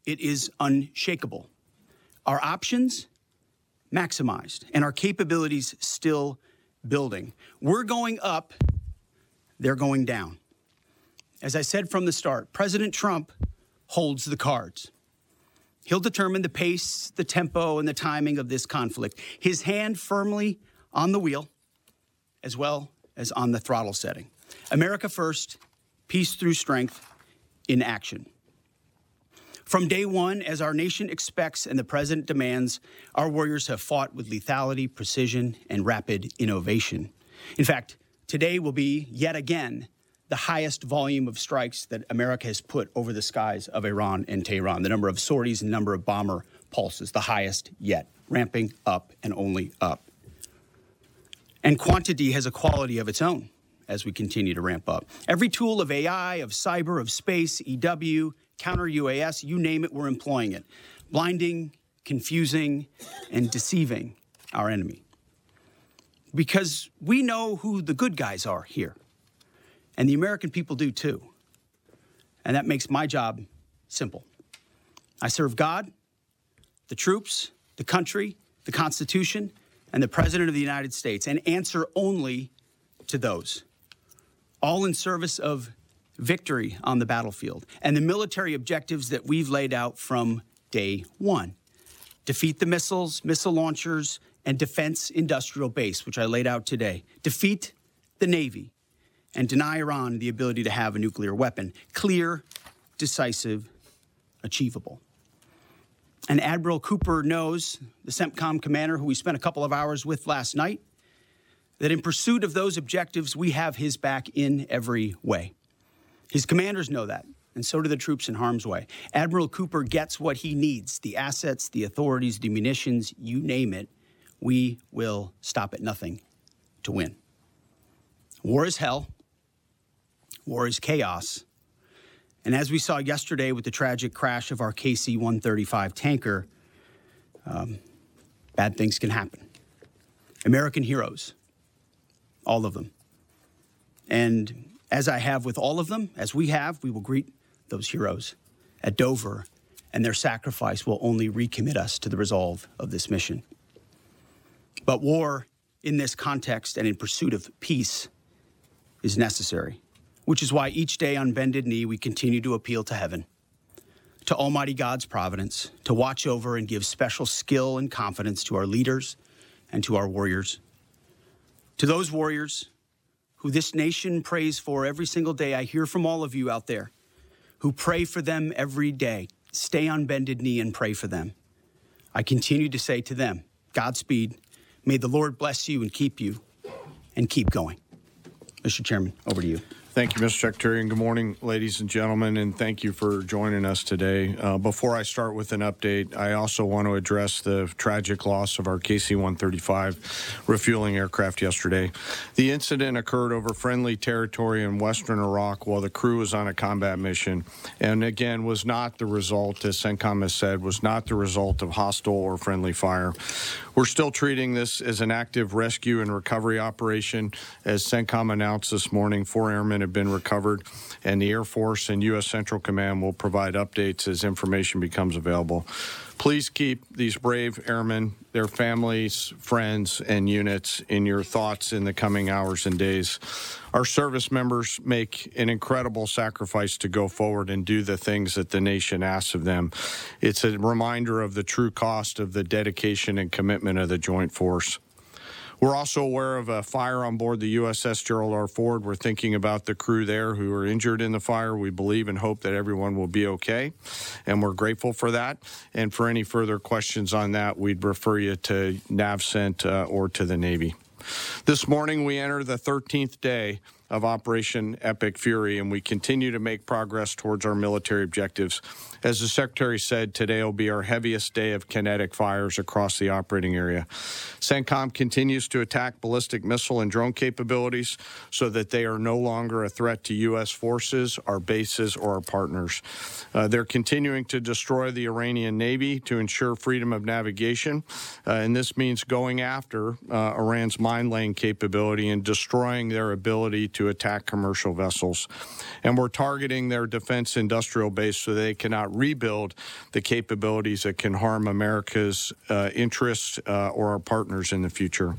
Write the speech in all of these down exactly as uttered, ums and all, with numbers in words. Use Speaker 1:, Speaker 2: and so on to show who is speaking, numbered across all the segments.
Speaker 1: it is unshakable. Our options, maximized, and our capabilities still building. We're going up, they're going down. As I said from the start, President Trump holds the cards. He'll determine the pace, the tempo, and the timing of this conflict. His hand firmly on the wheel, as well as on the throttle setting. America first, peace through strength in action. From day one, as our nation expects and the president demands, our warriors have fought with lethality, precision, and rapid innovation. In fact, today will be, yet again, the highest volume of strikes that America has put over the skies of Iran and Tehran. The number of sorties and number of bomber pulses, the highest yet, ramping up and only up. And quantity has a quality of its own as we continue to ramp up. Every tool of A I, of cyber, of space, E W, counter U A S, you name it, we're employing it. Blinding, confusing, and deceiving our enemy. Because we know who the good guys are here. And the American people do too. And that makes my job simple. I serve God, the troops, the country, the Constitution, and the President of the United States, and answer only to those. All in service of victory on the battlefield and the military objectives that we've laid out from day one. Defeat the missiles, missile launchers, and defense industrial base, which I laid out today. Defeat the Navy and deny Iran the ability to have a nuclear weapon. Clear, decisive, achievable. And Admiral Cooper knows, the CENTCOM commander who we spent a couple of hours with last night, that in pursuit of those objectives, we have his back in every way. His commanders know that, and so do the troops in harm's way. Admiral Cooper gets what he needs, the assets, the authorities, the munitions, you name it. We will stop at nothing to win. War is hell. War is chaos. And as we saw yesterday with the tragic crash of our K C one thirty-five tanker, um, bad things can happen. American heroes, all of them. And as I have with all of them, as we have, we will greet those heroes at Dover, and their sacrifice will only recommit us to the resolve of this mission. But war in this context and in pursuit of peace is necessary, which is why each day on bended knee we continue to appeal to heaven, to Almighty God's providence, to watch over and give special skill and confidence to our leaders and to our warriors. To those warriors who this nation prays for every single day, I hear from all of you out there who pray for them every day. Stay on bended knee and pray for them. I continue to say to them, Godspeed. May the Lord bless you and keep you, and keep going. Mister Chairman, over to you.
Speaker 2: Thank you, Mister Secretary, and good morning, ladies and gentlemen, and thank you for joining us today. Uh, before I start with an update, I also want to address the tragic loss of our K C one thirty-five refueling aircraft yesterday. The incident occurred over friendly territory in western Iraq while the crew was on a combat mission, and again, was not the result, as CENTCOM has said, was not the result of hostile or friendly fire. We're still treating this as an active rescue and recovery operation. As CENTCOM announced this morning, four airmen have been recovered, and the Air Force and U S Central Command will provide updates as information becomes available. Please keep these brave airmen, their families, friends, and units in your thoughts in the coming hours and days. Our service members make an incredible sacrifice to go forward and do the things that the nation asks of them. It's a reminder of the true cost of the dedication and commitment of the Joint Force. We're also aware of a fire on board the U S S Gerald R. Ford. We're thinking about the crew there who are injured in the fire. We believe and hope that everyone will be okay, and we're grateful for that. And for any further questions on that, we'd refer you to NAVCENT uh, or to the Navy. This morning, we enter the thirteenth day of Operation Epic Fury, and we continue to make progress towards our military objectives. As the Secretary said, today will be our heaviest day of kinetic fires across the operating area. CENTCOM continues to attack ballistic missile and drone capabilities so that they are no longer a threat to U S forces, our bases, or our partners. Uh, they're continuing to destroy the Iranian Navy to ensure freedom of navigation, uh, and this means going after uh, Iran's mine-laying capability and destroying their ability to attack commercial vessels. And we're targeting their defense industrial base so they cannot not rebuild the capabilities that can harm America's uh, interests uh, or our partners in the future.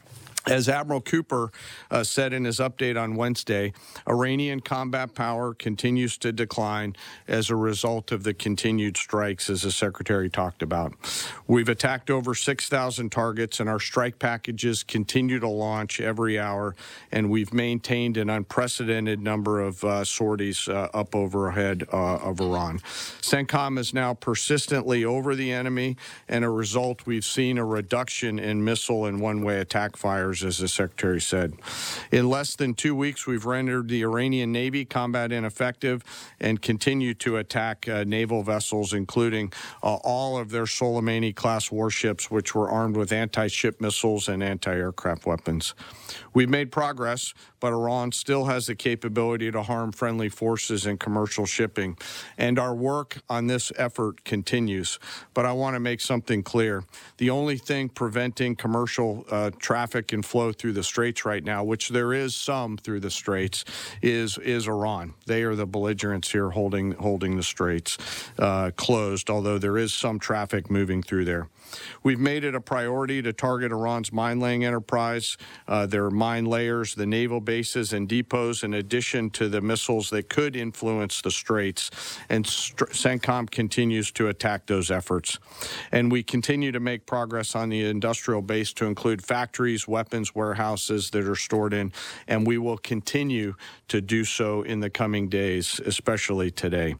Speaker 2: As Admiral Cooper uh, said in his update on Wednesday, Iranian combat power continues to decline as a result of the continued strikes, as the Secretary talked about. We've attacked over six thousand targets, and our strike packages continue to launch every hour, and we've maintained an unprecedented number of uh, sorties uh, up overhead uh, of Iran. CENTCOM is now persistently over the enemy, and a result, we've seen a reduction in missile and one-way attack fires, as the Secretary said. In less than two weeks, we've rendered the Iranian Navy combat ineffective and continue to attack uh, naval vessels, including uh, all of their Soleimani-class warships, which were armed with anti-ship missiles and anti-aircraft weapons. We've made progress, but Iran still has the capability to harm friendly forces and commercial shipping, and our work on this effort continues. But I want to make something clear. The only thing preventing commercial uh, traffic and flow through the Straits right now, which there is some through the Straits, is is Iran. They are the belligerents here holding holding the Straits uh, closed, although there is some traffic moving through there. We've made it a priority to target Iran's mine-laying enterprise, uh, their mine layers, the naval bases and depots, in addition to the missiles that could influence the Straits. And CENTCOM continues to attack those efforts. And we continue to make progress on the industrial base to include factories, weapons warehouses that are stored in, and we will continue to do so in the coming days, especially today.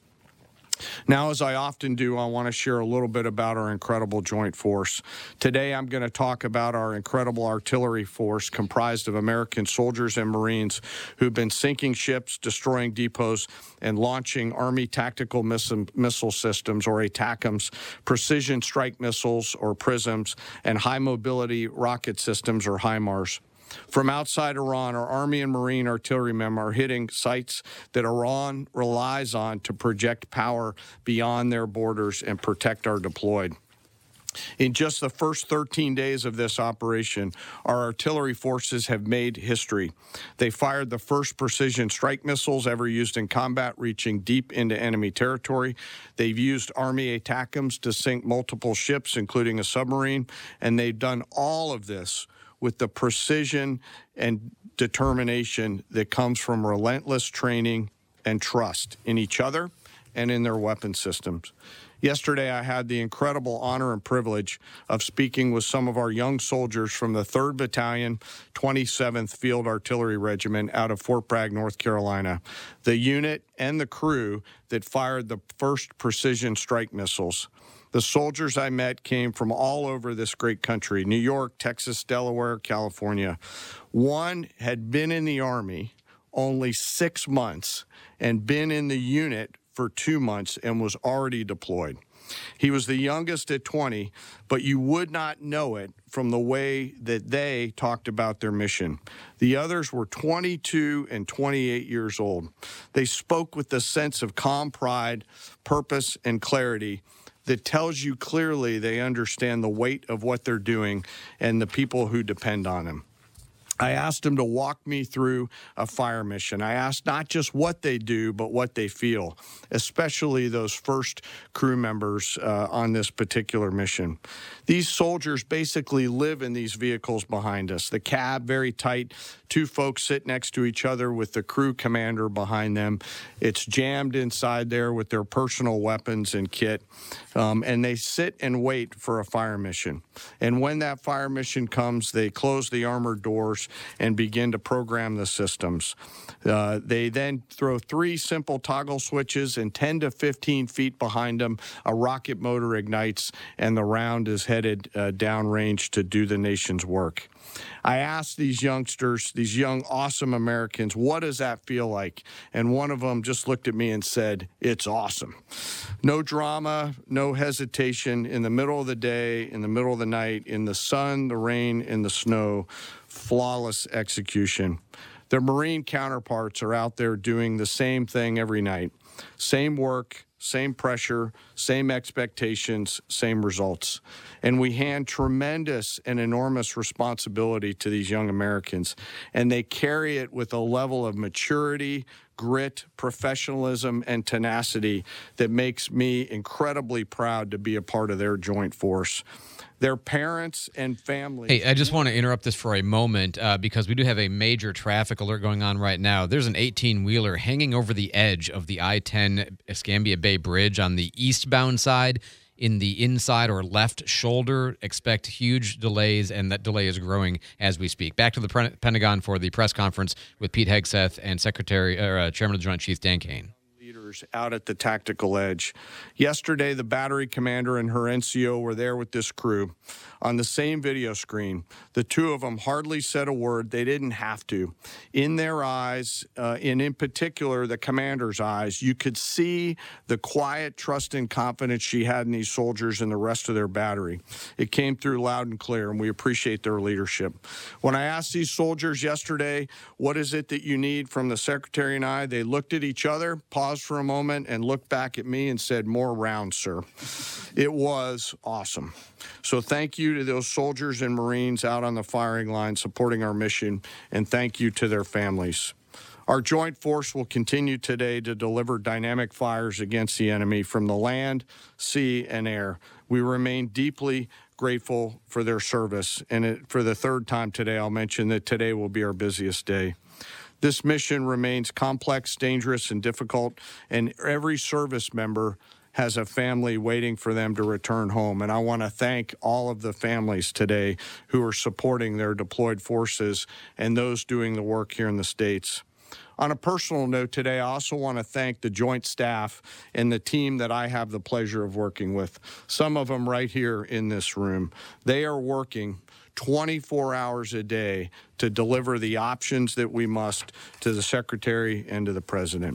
Speaker 2: Now, as I often do, I want to share a little bit about our incredible joint force. Today, I'm going to talk about our incredible artillery force comprised of American soldiers and Marines who've been sinking ships, destroying depots, and launching Army tactical missile, missile systems, or A TACMS, precision strike missiles, or PrSMs, and high-mobility rocket systems, or HIMARS. From outside Iran, our Army and Marine artillerymen are hitting sites that Iran relies on to project power beyond their borders and protect our deployed. In just the first thirteen days of this operation, our artillery forces have made history. They fired the first precision strike missiles ever used in combat, reaching deep into enemy territory. They've used Army A TACMS to sink multiple ships, including a submarine, and they've done all of this with the precision and determination that comes from relentless training and trust in each other and in their weapon systems. Yesterday, I had the incredible honor and privilege of speaking with some of our young soldiers from the third Battalion, twenty-seventh Field Artillery Regiment out of Fort Bragg, North Carolina, the unit and the crew that fired the first precision strike missiles. The soldiers I met came from all over this great country: New York, Texas, Delaware, California. One had been in the Army only six months and been in the unit for two months and was already deployed. He was the youngest at twenty, but you would not know it from the way that they talked about their mission. The others were twenty-two and twenty-eight years old. They spoke with a sense of calm pride, purpose, and clarity that tells you clearly they understand the weight of what they're doing and the people who depend on them. I asked them to walk me through a fire mission. I asked not just what they do, but what they feel, especially those first crew members uh, on this particular mission. These soldiers basically live in these vehicles behind us. The cab, very tight, two folks sit next to each other with the crew commander behind them. It's jammed inside there with their personal weapons and kit, um, and they sit and wait for a fire mission. And when that fire mission comes, they close the armored doors and begin to program the systems. Uh, they then throw three simple toggle switches, and ten to fifteen feet behind them, a rocket motor ignites, and the round is headed uh, downrange to do the nation's work. I asked these youngsters, these young, awesome Americans, what does that feel like? And one of them just looked at me and said, it's awesome. No drama, no hesitation, in the middle of the day, in the middle of the night, in the sun, the rain, in the snow, flawless execution. Their Marine counterparts are out there doing the same thing every night. Same work, same pressure, same expectations, same results. And we hand tremendous and enormous responsibility to these young Americans, and they carry it with a level of maturity, grit, professionalism, and tenacity that makes me incredibly proud to be a part of their joint force. Their parents and families.
Speaker 3: Hey, I just want to interrupt this for a moment uh, because we do have a major traffic alert going on right now. There's an eighteen-wheeler hanging over the edge of the I ten Escambia Bay Bridge on the eastbound side in the inside or left shoulder. Expect huge delays, and that delay is growing as we speak. Back to the Pentagon for the press conference with Pete Hegseth and Secretary, or, uh, Chairman of the Joint Chiefs Dan Kane.
Speaker 2: Out at the tactical edge. Yesterday, the battery commander and her N C O were there with this crew on the same video screen. The two of them hardly said a word. They didn't have to. In their eyes, uh, and in particular, the commander's eyes, you could see the quiet trust and confidence she had in these soldiers and the rest of their battery. It came through loud and clear, and we appreciate their leadership. When I asked these soldiers yesterday, what is it that you need from the Secretary and I, they looked at each other, paused for a moment, and looked back at me and said, "More rounds, sir." It was awesome. So thank you to those soldiers and Marines out on the firing line supporting our mission, and thank you to their families. Our joint force will continue today to deliver dynamic fires against the enemy from the land, sea, and air. We remain deeply grateful for their service, and it, for the third time today, I'll mention that today will be our busiest day. This mission remains complex, dangerous, and difficult, and every service member has a family waiting for them to return home. And I want to thank all of the families today who are supporting their deployed forces and those doing the work here in the States. On a personal note today, I also want to thank the Joint Staff and the team that I have the pleasure of working with, some of them right here in this room. They are working twenty-four hours a day to deliver the options that we must to the Secretary and to the President.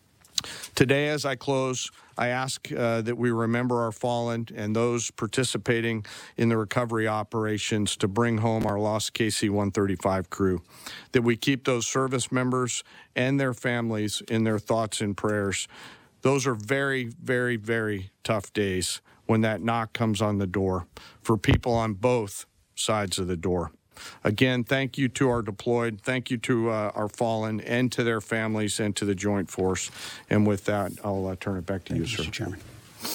Speaker 2: Today, as I close, I ask uh, that we remember our fallen and those participating in the recovery operations to bring home our lost K C one thirty-five crew, that we keep those service members and their families in their thoughts and prayers. Those are very, very, very tough days when that knock comes on the door for people on both sides of the door. Again, thank you to our deployed, thank you to uh, our fallen, and to their families, and to the Joint Force. And with that, I'll uh, turn it back to
Speaker 1: thank
Speaker 2: you,
Speaker 1: you,
Speaker 2: sir.
Speaker 1: Mister Chairman.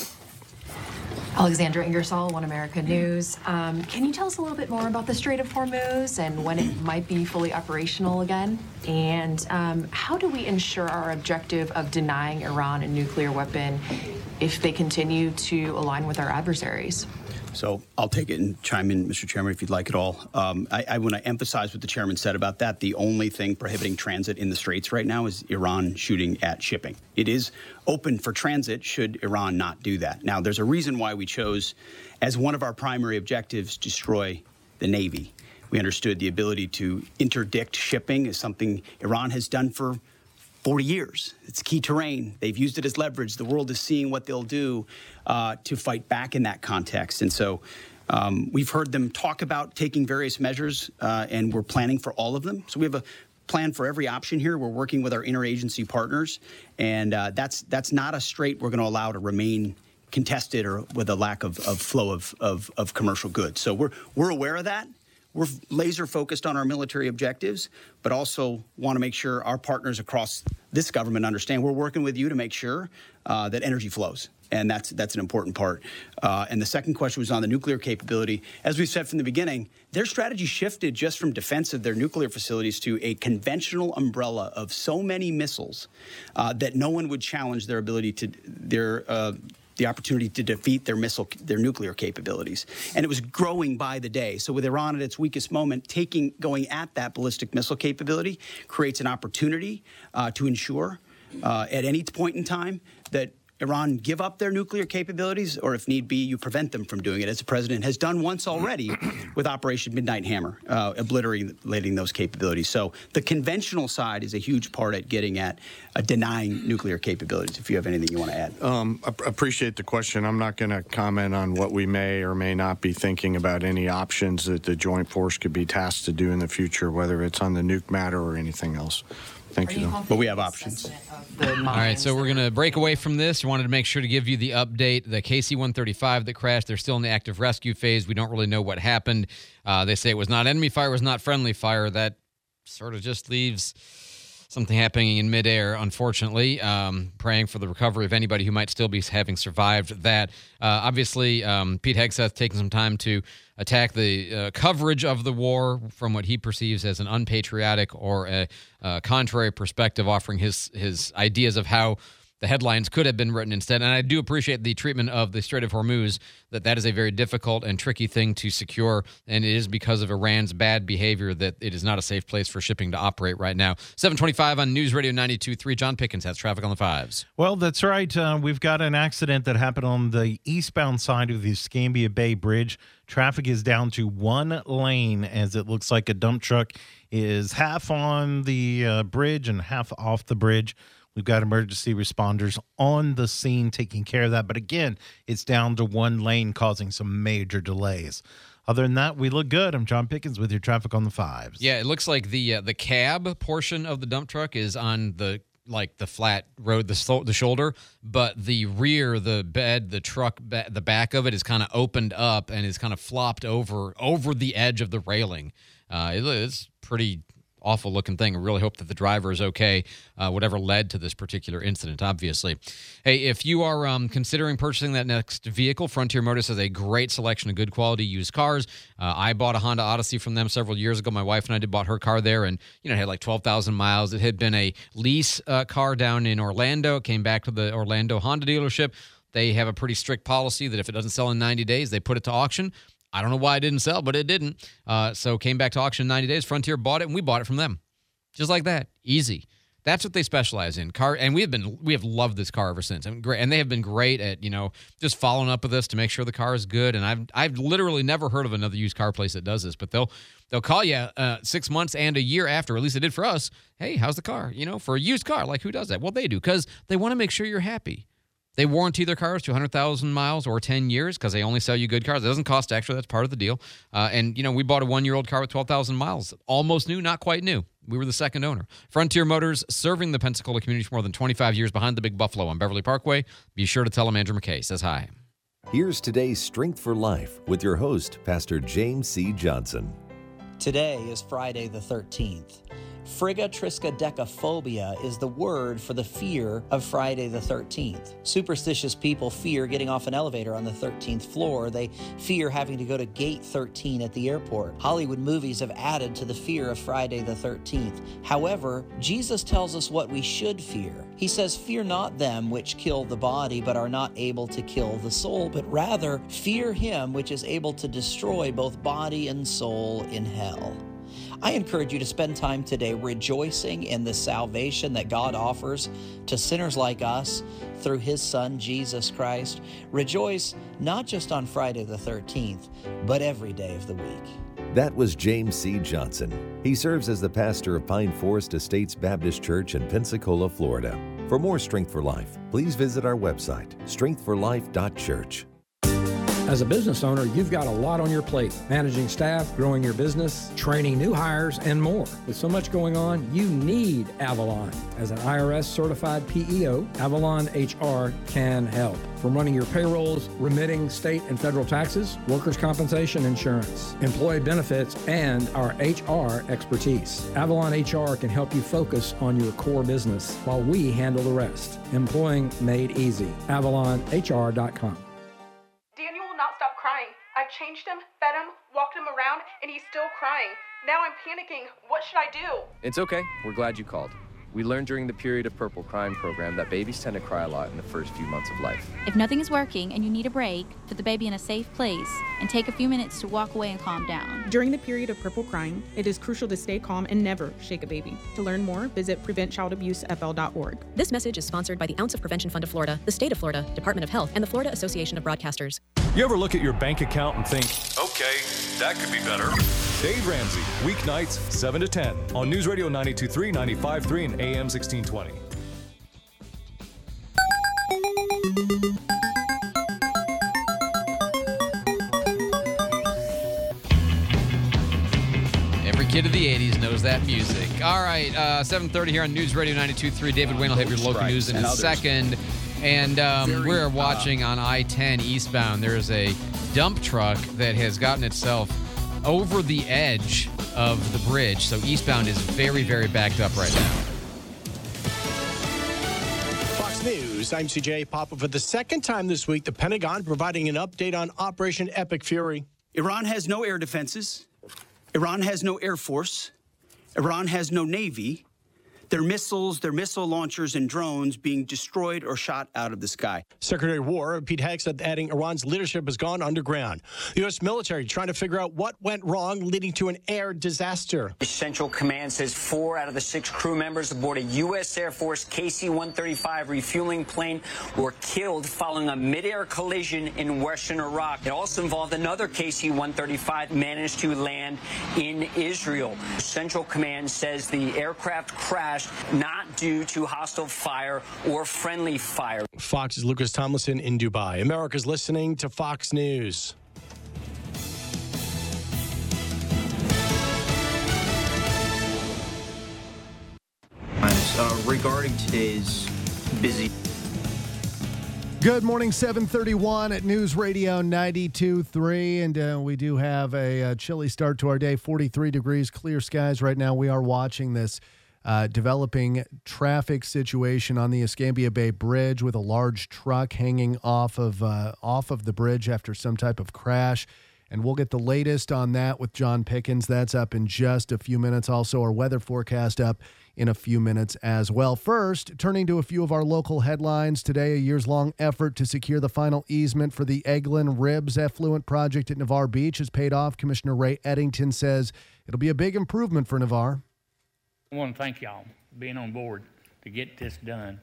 Speaker 4: Alexandra Ingersoll, One America News. Um, can you tell us a little bit more about the Strait of Hormuz and when it might be fully operational again? And um, how do we ensure our objective of denying Iran a nuclear weapon if they continue to align with our adversaries?
Speaker 1: So I'll take it and chime in, Mister Chairman, if you'd like it all. Um, I, I want to emphasize what the chairman said about that. The only thing prohibiting transit in the Straits right now is Iran shooting at shipping. It is open for transit should Iran not do that. Now, there's a reason why we chose as one of our primary objectives to destroy the Navy. We understood the ability to interdict shipping is something Iran has done for forty years. It's key terrain. They've used it as leverage. The world is seeing what they'll do uh, to fight back in that context. And so um, we've heard them talk about taking various measures, uh, and we're planning for all of them. So we have a plan for every option here. We're working with our interagency partners, and uh, that's that's not a strait we're going to allow to remain contested or with a lack of, of flow of, of, of commercial goods. So we're we're aware of that. We're laser focused on our military objectives, but also want to make sure our partners across this government understand we're working with you to make sure uh, that energy flows. And that's that's an important part. Uh, and the second question was on the nuclear capability. As we've said from the beginning, their strategy shifted just from defense of their nuclear facilities to a conventional umbrella of so many missiles uh, that no one would challenge their ability to their uh, the opportunity to defeat their missile, their nuclear capabilities. And it was growing by the day. So with Iran at its weakest moment, taking, going at that ballistic missile capability creates an opportunity uh, to ensure uh, at any point in time that Iran give up their nuclear capabilities, or if need be, you prevent them from doing it, as the president has done once already with Operation Midnight Hammer, uh, obliterating those capabilities. So the conventional side is a huge part at getting at uh, denying nuclear capabilities, if you have anything you want to add.
Speaker 2: Um, I appreciate the question. I'm not going to comment on what we may or may not be thinking about any options that the Joint Force could be tasked to do in the future, whether it's on the nuke matter or anything else. Thank you.
Speaker 1: But we have options.
Speaker 4: All
Speaker 3: All right, so we're going to break away from this. We wanted to make sure to give you the update. The K C one thirty-five that crashed, they're still in the active rescue phase. We don't really know what happened. Uh, they say it was not enemy fire, it was not friendly fire. That sort of just leaves something happening in midair, unfortunately. Um, praying for the recovery of anybody who might still be having survived that. Uh, obviously, um, Pete Hegseth taking some time to attack the uh, coverage of the war from what he perceives as an unpatriotic or a, a contrary perspective, offering his his ideas of how the headlines could have been written instead. And I do appreciate the treatment of the Strait of Hormuz, that that is a very difficult and tricky thing to secure, and it is because of Iran's bad behavior that it is not a safe place for shipping to operate right now. seven twenty-five on News Radio ninety-two point three. John Pickens has traffic on the fives.
Speaker 5: Well, that's right. Uh, we've got an accident that happened on the eastbound side of the Escambia Bay Bridge. Traffic is down to one lane as it looks like a dump truck is half on the uh, bridge and half off the bridge. We've got emergency responders on the scene taking care of that. But again, it's down to one lane, causing some major delays. Other than that, we look good. I'm John Pickens with your traffic on the fives.
Speaker 3: Yeah, it looks like the uh, the cab portion of the dump truck is on the like the flat road, the so- the shoulder, but the rear, the bed, the truck, ba- the back of it is kind of opened up and is kind of flopped over over the edge of the railing. Uh, it, it's pretty awful looking thing. I really hope that the driver is okay, uh, whatever led to this particular incident, obviously. Hey, if you are um, considering purchasing that next vehicle, Frontier Motors has a great selection of good quality used cars. Uh, I bought a Honda Odyssey from them several years ago. My wife and I did bought her car there, and you know, it had like twelve thousand miles. It had been a lease uh, car down in Orlando. It came back to the Orlando Honda dealership. They have a pretty strict policy that if it doesn't sell in ninety days, they put it to auction. I don't know why it didn't sell, but it didn't. Uh, so came back to auction in ninety days. Frontier bought it, and we bought it from them. Just like that. Easy. That's what they specialize in. Car, and we have been we have loved this car ever since. I mean, great, and they have been great at, you know, just following up with us to make sure the car is good. And I've I've literally never heard of another used car place that does this, but they'll they'll call you uh, six months and a year after. At least they did for us. Hey, how's the car? You know, for a used car, like who does that? Well, they do, because they want to make sure you're happy. They warranty their cars to one hundred thousand miles or ten years because they only sell you good cars. It doesn't cost extra. That's part of the deal. Uh, and, you know, we bought a one-year-old car with twelve thousand miles. Almost new, not quite new. We were the second owner. Frontier Motors, serving the Pensacola community for more than twenty-five years behind the Big Buffalo on Beverly Parkway. Be sure to tell them Andrew McKay says hi.
Speaker 6: Here's today's Strength for Life with your host, Pastor James C. Johnson.
Speaker 7: Today is Friday the thirteenth. Frigatriskaidekaphobia is the word for the fear of Friday the thirteenth. Superstitious people fear getting off an elevator on the thirteenth floor. They fear having to go to gate thirteen at the airport. Hollywood movies have added to the fear of Friday the thirteenth. However, Jesus tells us what we should fear. He says, "Fear not them which kill the body, but are not able to kill the soul, but rather fear him which is able to destroy both body and soul in hell." I encourage you to spend time today rejoicing in the salvation that God offers to sinners like us through his Son, Jesus Christ. Rejoice not just on Friday the thirteenth, but every day of the week.
Speaker 6: That was James C. Johnson. He serves as the pastor of Pine Forest Estates Baptist Church in Pensacola, Florida. For more Strength for Life, please visit our website, strength for life dot church.
Speaker 8: As a business owner, you've got a lot on your plate. Managing staff, growing your business, training new hires, and more. With so much going on, you need Avalon. As an I R S-certified P E O, Avalon H R can help. From running your payrolls, remitting state and federal taxes, workers' compensation insurance, employee benefits, and our H R expertise. Avalon H R can help you focus on your core business while we handle the rest. Employing made easy. avalon h r dot com.
Speaker 9: I've changed him, fed him, walked him around, and he's still crying. Now I'm panicking. What should I do?
Speaker 10: It's okay. We're glad you called. We learned during the Period of Purple Crying program that babies tend to cry a lot in the first few months of life.
Speaker 11: If nothing is working and you need a break, put the baby in a safe place and take a few minutes to walk away and calm down.
Speaker 12: During the period of purple crying, it is crucial to stay calm and never shake a baby. To learn more, visit prevent child abuse f l dot org.
Speaker 13: This message is sponsored by the Ounce of Prevention Fund of Florida, the State of Florida, Department of Health, and the Florida Association of Broadcasters.
Speaker 14: You ever look at your bank account and think, okay, that could be better? Dave Ramsey, weeknights, seven to ten, on News Radio ninety-two point three, ninety-five point three, and A M sixteen twenty.
Speaker 3: Every Kid of the eighties knows that music. All right, uh, seven thirty here on News Radio ninety-two point three. David Wayne will have your local news in a second. And um,
Speaker 1: Very,
Speaker 3: we're watching on I ten eastbound. There's a dump truck that has gotten itself over the edge of the bridge. So eastbound is very, very backed up right now.
Speaker 15: Fox News, I'm C J Papa. For the second time this week, the Pentagon providing an update on Operation Epic Fury.
Speaker 1: Iran has no air defenses. Iran has no air force. Iran has no navy. Their missiles, their missile launchers and drones being destroyed or shot out of the sky.
Speaker 15: Secretary of War Pete Hegseth adding Iran's leadership has gone underground. The U S military trying to figure out what went wrong, leading to an air disaster.
Speaker 16: Central Command says four out of the six crew members aboard a U S Air Force K C one thirty-five refueling plane were killed following a mid-air collision in western Iraq. It also involved another K C one thirty-five managed to land in Israel. Central Command says the aircraft crashed not due to hostile fire or friendly fire.
Speaker 15: Fox's Lucas Tomlinson in Dubai. America's listening to Fox News.
Speaker 17: Uh, regarding today's busy.
Speaker 18: Good morning, seven thirty-one at News Radio ninety-two point three, and uh, we do have a, a chilly start to our day, forty-three degrees, clear skies right now. We are watching this uh, developing traffic situation on the Escambia Bay Bridge with a large truck hanging off of uh, off of the bridge after some type of crash. And we'll get the latest on that with John Pickens. That's up in just a few minutes. Also, our weather forecast up in a few minutes as well. First, turning to a few of our local headlines today, a years-long effort to secure the final easement for the Eglin Ribs Effluent Project at Navarre Beach has paid off. Commissioner Ray Eddington says it'll be a big improvement for Navarre.
Speaker 19: I want to thank y'all for being on board to get this done.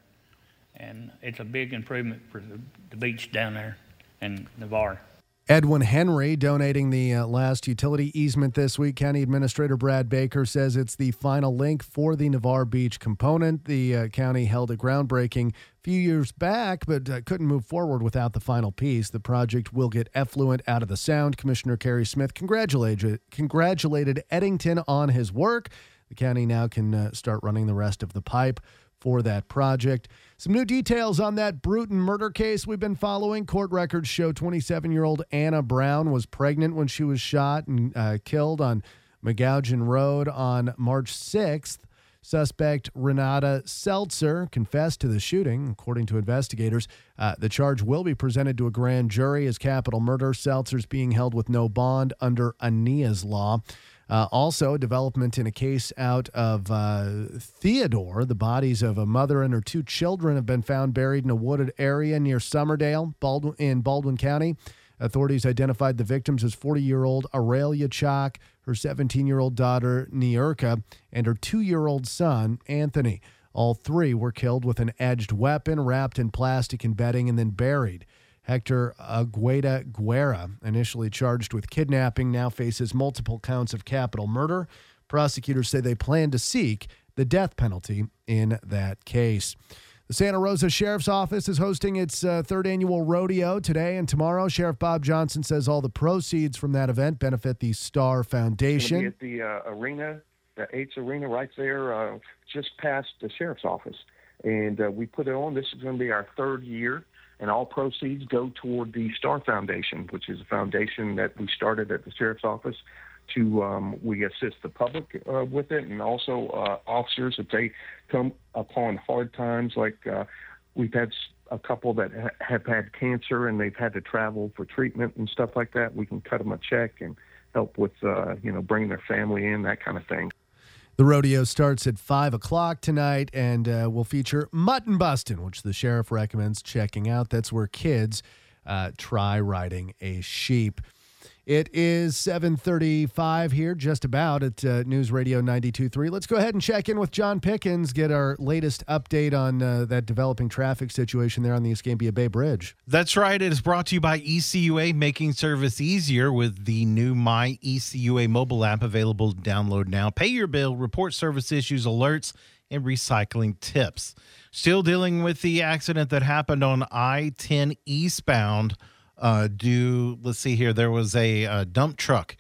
Speaker 19: And it's a big improvement for the, the beach down there in Navarre.
Speaker 18: Edwin Henry donating the uh, last utility easement this week. County Administrator Brad Baker says it's the final link for the Navarre Beach component. The uh, county held a groundbreaking a few years back, but uh, couldn't move forward without the final piece. The project will get effluent out of the sound. Commissioner Kerry Smith congratulated, congratulated Eddington on his work. The county now can uh, start running the rest of the pipe for that project. Some new details on that Bruton murder case we've been following. Court records show twenty-seven-year-old Anna Brown was pregnant when she was shot and uh, killed on McGougin Road on March sixth. Suspect Renata Seltzer confessed to the shooting. According to investigators, uh, the charge will be presented to a grand jury as capital murder. Seltzer's being held with no bond under A N I A's law. Uh, also, development in a case out of uh, Theodore. The bodies of a mother and her two children have been found buried in a wooded area near Summerdale Baldwin, in Baldwin County. Authorities identified the victims as forty-year-old Aurelia Chalk, her seventeen-year-old daughter Nierka, and her two-year-old son Anthony. All three were killed with an edged weapon wrapped in plastic and bedding and then buried. Hector Agueda Guerra, initially charged with kidnapping, now faces multiple counts of capital murder. Prosecutors say they plan to seek the death penalty in that case. The Santa Rosa Sheriff's Office is hosting its uh, third annual rodeo today and tomorrow. Sheriff Bob Johnson says all the proceeds from that event benefit the Star Foundation.
Speaker 20: At the uh, arena, the Eights Arena right there, uh, just past the Sheriff's Office. And uh, we put it on. This is going to be our third year. And all proceeds go toward the Star Foundation, which is a foundation that we started at the Sheriff's Office to um, we assist the public uh, with it, and also uh, officers if they come upon hard times. Like uh, we've had a couple that ha- have had cancer and they've had to travel for treatment and stuff like that. We can cut them a check and help with uh, you know bringing their family in, that kind of thing.
Speaker 18: The rodeo starts at five o'clock tonight and uh, will feature mutton busting, which the sheriff recommends checking out. That's where kids uh, try riding a sheep. It is seven thirty-five here, just about, at uh, News Radio ninety-two point three. Let's go ahead and check in with John Pickens, get our latest update on uh, that developing traffic situation there on the Escambia Bay Bridge.
Speaker 5: That's right. It is brought to you by E C U A, making service easier with the new My E C U A mobile app available to download now. Pay your bill, report service issues, alerts, and recycling tips. Still dealing with the accident that happened on I ten eastbound. Uh, do let's see here. There was a, a dump truck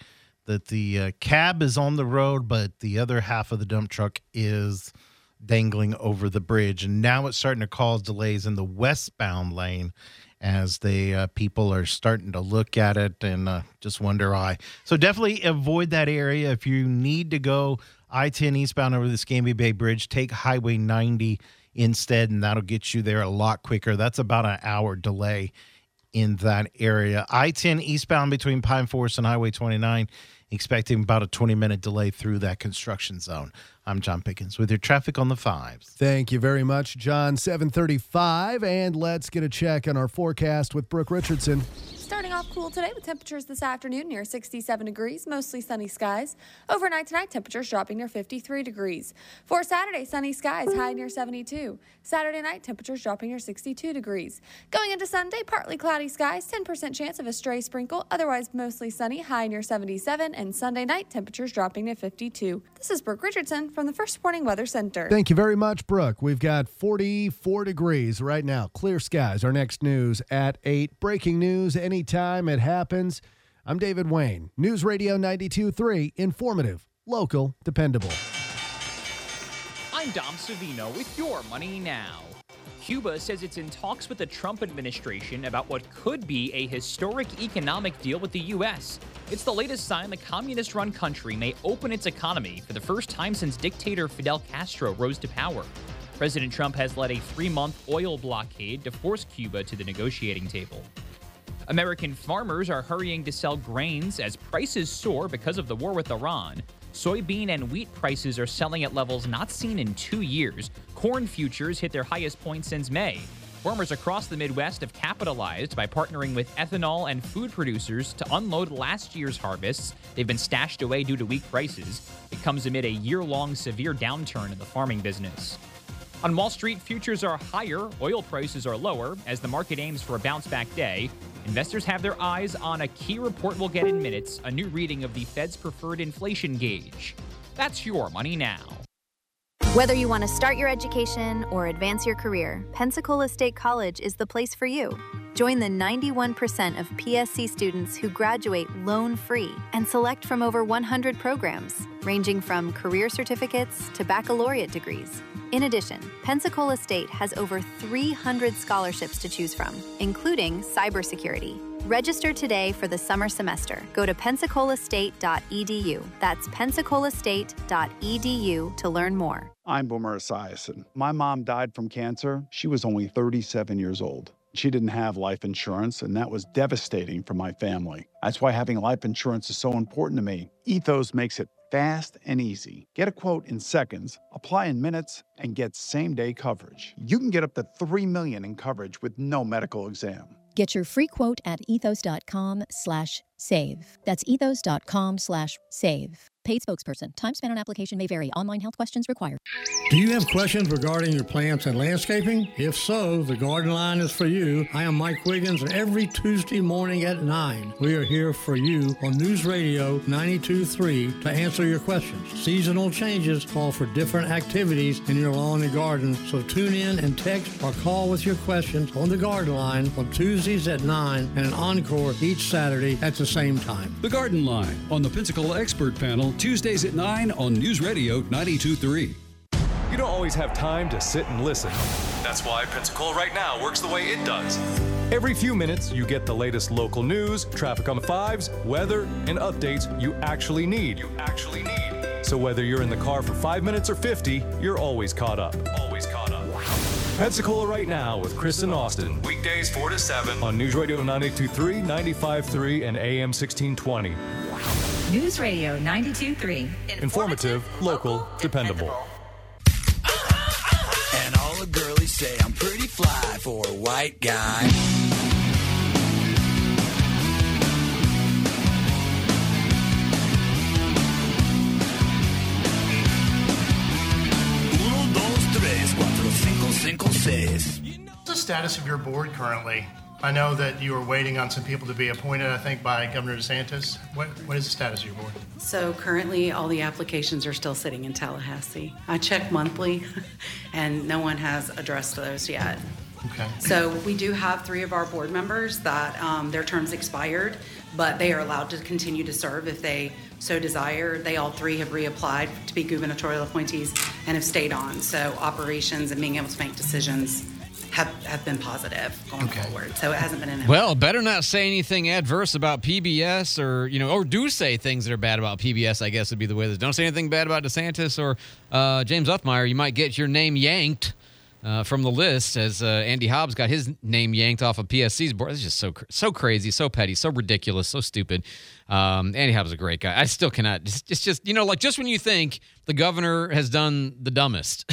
Speaker 5: that the uh, cab is on the road, but the other half of the dump truck is dangling over the bridge. And now it's starting to cause delays in the westbound lane as the uh, people are starting to look at it and uh, just wonder why. So definitely avoid that area. If you need to go I ten eastbound over the Escambia Bay Bridge, take Highway ninety instead, and that'll get you there a lot quicker. That's about an hour delay in that area. I ten eastbound between Pine Forest and Highway twenty-nine, expecting about a twenty-minute delay through that construction zone. I'm John Pickens with your traffic on the fives.
Speaker 18: Thank you very much, John. seven thirty-five, and let's get a check on our forecast with Brooke Richardson.
Speaker 21: Starting off cool today with temperatures this afternoon near sixty-seven degrees, mostly sunny skies. Overnight tonight, temperatures dropping near fifty-three degrees. For Saturday, sunny skies, high near seventy-two. Saturday night, temperatures dropping near sixty-two degrees. Going into Sunday, partly cloudy skies, ten percent chance of a stray sprinkle, otherwise mostly sunny, high near seventy-seven. And Sunday night, temperatures dropping to fifty-two. This is Brooke Richardson from the First Warning Weather Center.
Speaker 18: Thank you very much, Brooke. We've got forty-four degrees right now. Clear skies. Our next news at eight. Breaking news anytime it happens. I'm David Wayne. News Radio ninety-two point three. Informative, local, dependable.
Speaker 22: I'm Dom Savino with Your Money Now. Cuba says it's in talks with the Trump administration about what could be a historic economic deal with the U S. It's the latest sign the communist-run country may open its economy for the first time since dictator Fidel Castro rose to power. President Trump has led a three-month oil blockade to force Cuba to the negotiating table. American farmers are hurrying to sell grains as prices soar because of the war with Iran. Soybean and wheat prices are selling at levels not seen in two years. Corn futures hit their highest point since May. Farmers across the Midwest have capitalized by partnering with ethanol and food producers to unload last year's harvests. They've been stashed away due to weak prices. It comes amid a year-long severe downturn in the farming business. On Wall Street, futures are higher, oil prices are lower, as the market aims for a bounce-back day. Investors have their eyes on a key report we'll get in minutes, a new reading of the Fed's preferred inflation gauge. That's Your Money Now.
Speaker 23: Whether you want to start your education or advance your career, Pensacola State College is the place for you. Join the ninety-one percent of P S C students who graduate loan-free and select from over one hundred programs, ranging from career certificates to baccalaureate degrees. In addition, Pensacola State has over three hundred scholarships to choose from, including cybersecurity. Register today for the summer semester. Go to pensacola state dot e d u. That's pensacola state dot e d u to learn more.
Speaker 24: I'm Boomer Esiason. My mom died from cancer. She was only thirty-seven years old. She didn't have life insurance, and that was devastating for my family. That's why having life insurance is so important to me. Ethos makes it fast and easy. Get a quote in seconds, apply in minutes, and get same-day coverage. You can get up to three million dollars in coverage with no medical exam.
Speaker 25: Get your free quote at ethos.com slash save. That's ethos.com slash save. Paid spokesperson. Time spent on application may vary. Online health questions required.
Speaker 26: Do you have questions regarding your plants and landscaping? If so, the Garden Line is for you. I am Mike Wiggins, and every Tuesday morning at nine, we are here for you on News Radio ninety-two point three to answer your questions. Seasonal changes call for different activities in your lawn and garden, so tune in and text or call with your questions on the Garden Line on Tuesdays at nine and an encore each Saturday at the same time.
Speaker 27: The Garden Line on the Pensacola Expert Panel, Tuesdays at nine on News Radio ninety-two point three.
Speaker 14: You don't always have time to sit and listen. That's why Pensacola Right Now works the way it does. Every few minutes, you get the latest local news, traffic on the fives, weather, and updates you actually need. You actually need. So whether you're in the car for five minutes or fifty, you're always caught up. Always caught up. Pensacola Right Now with Chris and Austin. Weekdays four to seven on News Radio ninety-two point three, ninety-five point three, and A M sixteen twenty.
Speaker 28: News Radio ninety-two point three.
Speaker 14: Informative, local, dependable.
Speaker 29: And all the girlies say I'm pretty fly for a white guy. Uno, dos, tres, cuatro, cinco, cinco, seis.
Speaker 30: What's the status of your board currently? I know that you are waiting on some people to be appointed, I think, by Governor DeSantis. What What is the status of your board?
Speaker 31: So currently, all the applications are still sitting in Tallahassee. I check monthly, and no one has addressed those yet.
Speaker 30: Okay.
Speaker 31: So we do have three of our board members that um, their terms expired, but they are allowed to continue to serve if they so desire. They all three have reapplied to be gubernatorial appointees and have stayed on. So operations and being able to make decisions have, have been positive going
Speaker 30: Okay.
Speaker 31: forward. So it hasn't been an
Speaker 2: Well, better not say anything adverse about P B S, or you know, or do say things that are bad about P B S. I guess would be the way. That don't say anything bad about DeSantis or uh, James Uthmeyer. You might get your name yanked uh, from the list, as uh, Andy Hobbs got his name yanked off of P S C's board. It's just so cr- so crazy, so petty, so ridiculous, so stupid. Um, Andy Hobbs is a great guy. I still cannot. It's, it's just you know, like just when you think the governor has done the dumbest.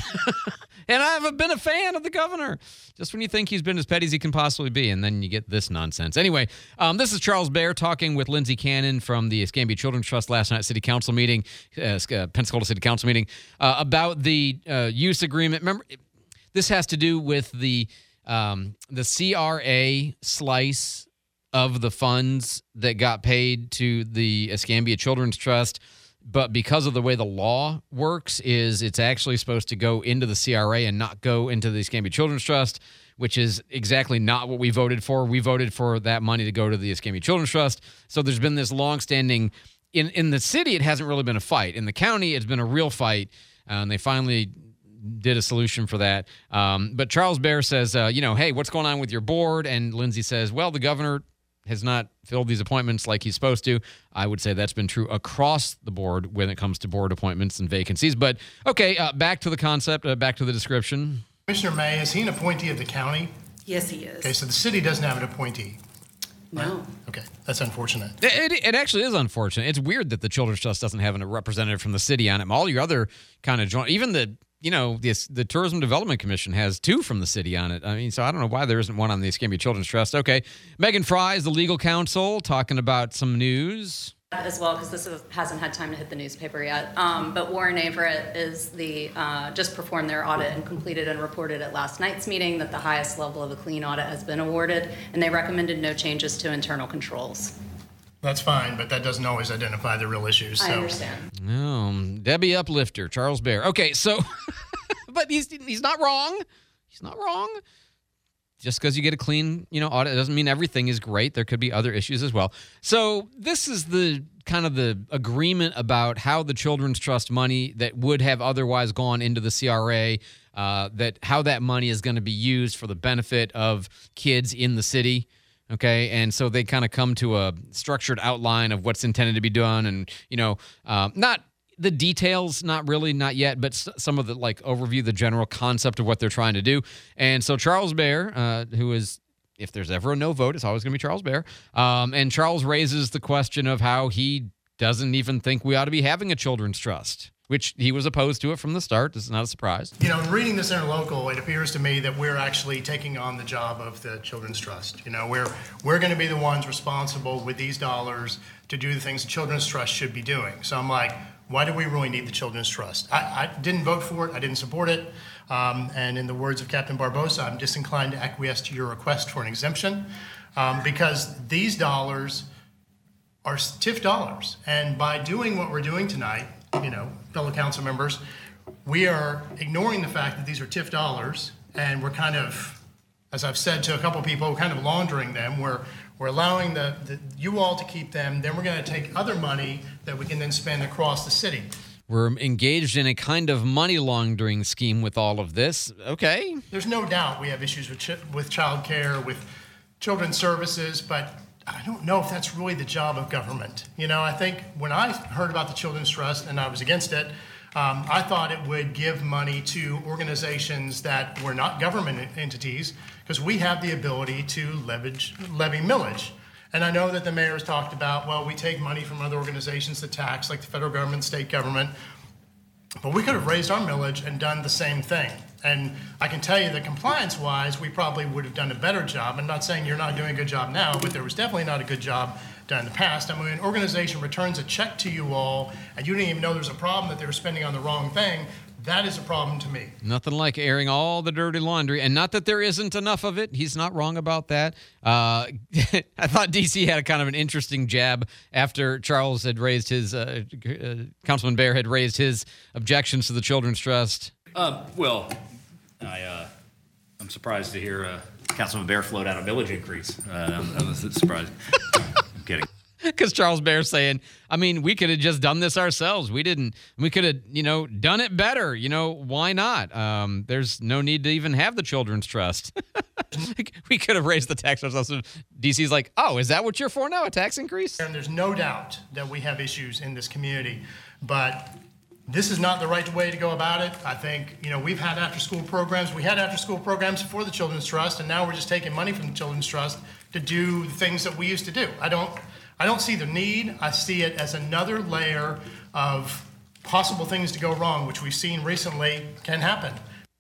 Speaker 2: And I haven't been a fan of the governor. Just when you think he's been as petty as he can possibly be, and then you get this nonsense. Anyway, um, this is Charles Bair talking with Lindsey Cannon from the Escambia Children's Trust last night City Council meeting, uh, Pensacola City Council meeting, uh, about the uh, use agreement. Remember, this has to do with the um, the C R A slice of the funds that got paid to the Escambia Children's Trust. But because of the way the law works, is it's actually supposed to go into the C R A and not go into the Escambia Children's Trust, which is exactly not what we voted for. We voted for that money to go to the Escambia Children's Trust. So there's been this longstanding, in in the city, it hasn't really been a fight. In the county, it's been a real fight, uh, and they finally did a solution for that. Um, but Charles Bair says, uh, you know, hey, what's going on with your board? And Lindsey says, well, the governor has not filled these appointments like he's supposed to. I would say that's been true across the board when it comes to board appointments and vacancies. But, okay, uh, back to the concept, uh, back to the description.
Speaker 30: Commissioner May, is he an appointee of the county?
Speaker 31: Yes, he is.
Speaker 30: Okay, so the city doesn't have an appointee.
Speaker 31: No.
Speaker 30: Okay, that's unfortunate.
Speaker 2: It, it, it actually is unfortunate. It's weird that the Children's Trust doesn't have a representative from the city on it. All your other kind of joint, even the, you know, the, the Tourism Development Commission has two from the city on it. I mean, so I don't know why there isn't one on the Escambia Children's Trust. Okay. Megan Fry is the legal counsel talking about some news.
Speaker 3: As well, because this is, hasn't had time to hit the newspaper yet. Um, but Warren Averett is the uh, just performed their audit and completed and reported at last night's meeting that the highest level of a clean audit has been awarded, and they recommended no changes to internal controls.
Speaker 30: That's fine, but that doesn't always identify the real issues. So.
Speaker 3: I understand.
Speaker 2: Um, Debbie Uplifter, Charles Bair. Okay, so, but he's he's not wrong. He's not wrong. Just because you get a clean, you know, audit doesn't mean everything is great. There could be other issues as well. So this is the kind of the agreement about how the Children's Trust money that would have otherwise gone into the C R A, uh, that how that money is going to be used for the benefit of kids in the city. Okay, and so they kind of come to a structured outline of what's intended to be done, and you know, um, not the details, not really, not yet, but s- some of the like overview, the general concept of what they're trying to do. And so Charles Bair, uh, who is, if there's ever a no vote, it's always going to be Charles Bair. Um, and Charles raises the question of how he doesn't even think we ought to be having a children's trust, which he was opposed to it from the start. This is not a surprise.
Speaker 30: You know, in reading this interlocal, it appears to me that we're actually taking on the job of the Children's Trust. You know, we're we're going to be the ones responsible with these dollars to do the things the Children's Trust should be doing. So I'm like, why do we really need the Children's Trust? I, I didn't vote for it. I didn't support it. Um, and in the words of Captain Barbosa, I'm disinclined to acquiesce to your request for an exemption um, because these dollars are T I F dollars. And by doing what we're doing tonight, you know, fellow council members, we are ignoring the fact that these are T I F dollars, and we're kind of, as I've said to a couple people, kind of laundering them. We're we're allowing the, the you all to keep them. Then we're going to take other money that we can then spend across the city.
Speaker 2: We're engaged in a kind of money laundering scheme with all of this. Okay.
Speaker 30: There's no doubt we have issues with ch- with child care, with children's services, but I don't know if that's really the job of government. You know, I think when I heard about the Children's Trust and I was against it, um, I thought it would give money to organizations that were not government entities because we have the ability to leverage, levy millage. And I know that the mayor has talked about, well, we take money from other organizations that tax, like the federal government, state government, but we could have raised our millage and done the same thing. And I can tell you that compliance-wise, we probably would have done a better job. I'm not saying you're not doing a good job now, but there was definitely not a good job done in the past. I mean, when an organization returns a check to you all, and you didn't even know there's a problem that they were spending on the wrong thing, that is a problem to me.
Speaker 2: Nothing like airing all the dirty laundry, and not that there isn't enough of it. He's not wrong about that. Uh, I thought D C had a kind of an interesting jab after Charles had raised his, uh, uh, Councilman Bair had raised his objections to the Children's Trust.
Speaker 4: Uh, well, I, uh, I'm
Speaker 1: surprised to hear uh, Councilman Bear float out a millage increase. Uh, I'm, I'm surprised. I'm kidding.
Speaker 2: Because Charles Bear's saying, I mean, we could have just done this ourselves. We didn't. We could have, you know, done it better. You know, why not? Um, there's no need to even have the Children's Trust. We could have raised the tax ourselves. D C's like, oh, is that what you're for now, a tax increase?
Speaker 30: And there's no doubt that we have issues in this community, but this is not the right way to go about it. I think, you know, we've had after-school programs. We had after-school programs for the Children's Trust, and now we're just taking money from the Children's Trust to do the things that we used to do. I don't, I don't see the need. I see it as another layer of possible things to go wrong, which we've seen recently can happen.